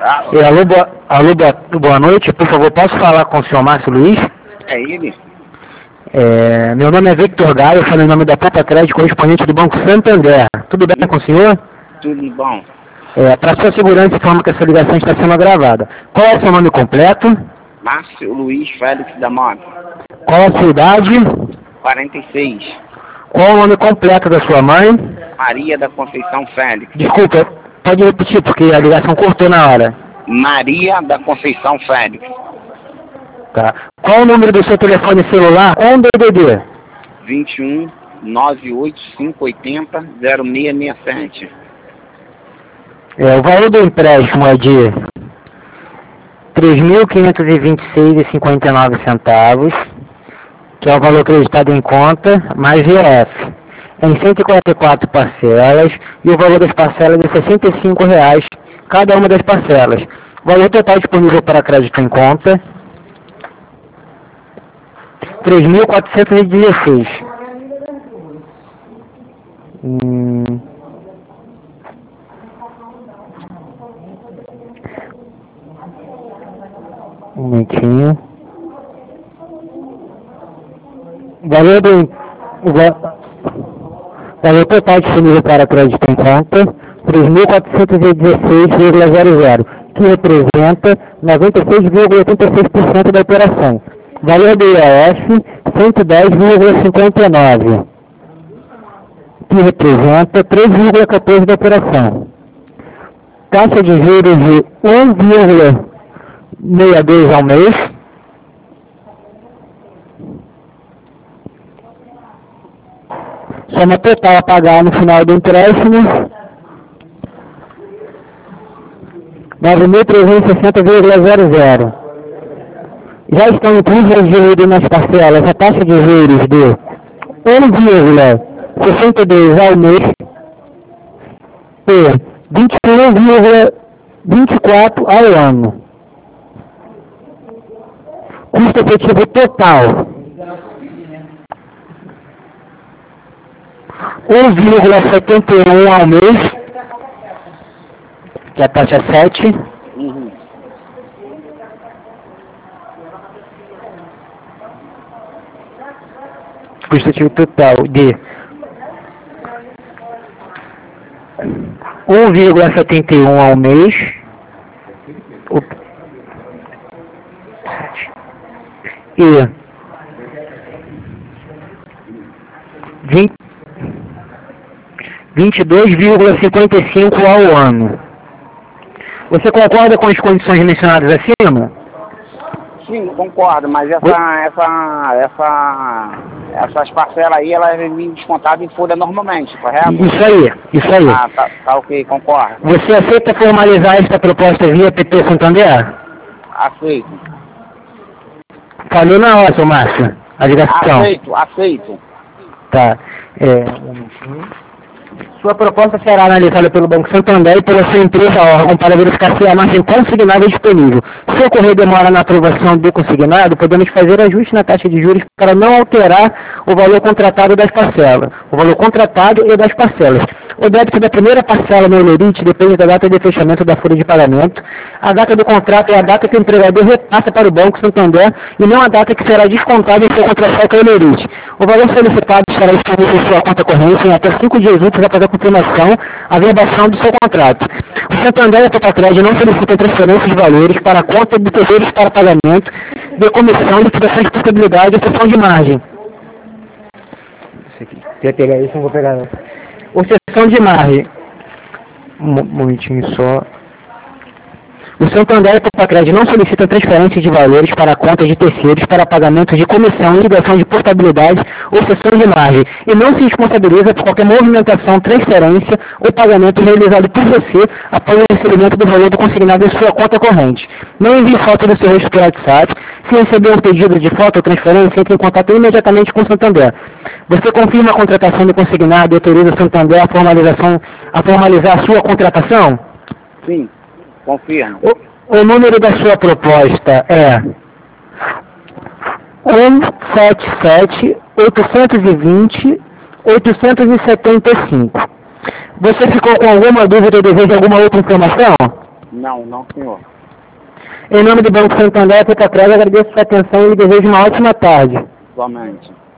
Boa noite. Por favor, posso falar com o senhor Márcio Luiz? É ele? Meu nome é Victor Gaio, eu falo em nome da Poupa Crédito, correspondente do Banco Santander. Tudo bem com o senhor? Tudo bom. Para sua segurança, informo que essa ligação está sendo gravada. Qual é o seu nome completo? Márcio Luiz Félix da Mota. Qual a sua idade? 46. Qual o nome completo da sua mãe? Maria da Conceição Félix. Desculpa, pode repetir porque a ligação cortou na hora. Maria da Conceição Félix. Tá. Qual o número do seu telefone celular ou DDD? 21 98580 0667. O valor do empréstimo é de R$ 3.526,59, que é o valor acreditado em conta, mais IOF, em 144 parcelas, e o valor das parcelas é R$ 65, cada uma das parcelas. O valor total disponível para crédito em conta, R$ 3.416. Um momentinho. Valor total disponível para crédito em conta, 3.416,00, que representa 96,86% da operação. Valor do IOF, 110,59, que representa 3,14% da operação. Taxa de juros de 1,62 ao mês. Soma total a pagar no final do empréstimo, R$ 9.360,00. Já estão incluídos divididos nas parcelas a taxa de juros de 1,62 ao mês e 21,24 ao ano. Custo efetivo total 1,71 ao mês, que é a taxa 7. Custo efetivo total de 1,71 ao mês. E 22,55 ao ano. Você concorda com as condições mencionadas acima? Sim, concordo, mas essas parcelas aí, elas vêm descontadas em folha normalmente, correto? Isso aí. Ah, tá ok, concordo. Você aceita formalizar esta proposta via PT Santander? Aceito. Falou na hora, seu Márcio, a ligação. Aceito. Tá. Sua proposta será analisada pelo Banco Santander e pela sua empresa órgão para verificar se a margem consignada é disponível. Se ocorrer demora na aprovação do consignado, podemos fazer ajuste na taxa de juros para não alterar o valor contratado das parcelas. O valor contratado e das parcelas. O débito da primeira parcela no holerite depende da data de fechamento da folha de pagamento. A data do contrato é a data que o empregador repassa para o Banco Santander e não a data que será descontada em seu contra-cheque holerite. O valor solicitado será disponível em sua conta corrente em até 5 dias úteis após a confirmação, a verbação do seu contrato. O Santander e a Poupa Crédito não solicitam transferência de valores para a conta de terceiros para pagamento, de comissão, liquidação de portabilidade e exceção de margem. Quer pegar isso? Não vou pegar não. Exceção de margem. Um momentinho só. O Santander e a Poupa Crédito não solicitam transferência de valores para contas de terceiros para pagamento de comissão, liquidação de portabilidade ou cessão de margem e não se responsabiliza por qualquer movimentação, transferência ou pagamento realizado por você após o recebimento do valor do consignado em sua conta corrente. Não envie foto do seu rosto por WhatsApp. Se receber um pedido de foto ou transferência, entre em contato imediatamente com o Santander. Você confirma a contratação do consignado e autoriza o Santander a formalizar a sua contratação? Sim. Confirmo. O número da sua proposta é 177-820-875. Você ficou com alguma dúvida ou deseja alguma outra informação? Não, não, senhor. Em nome do Banco Santander, Petrocred, agradeço sua atenção e lhe desejo uma ótima tarde. Igualmente.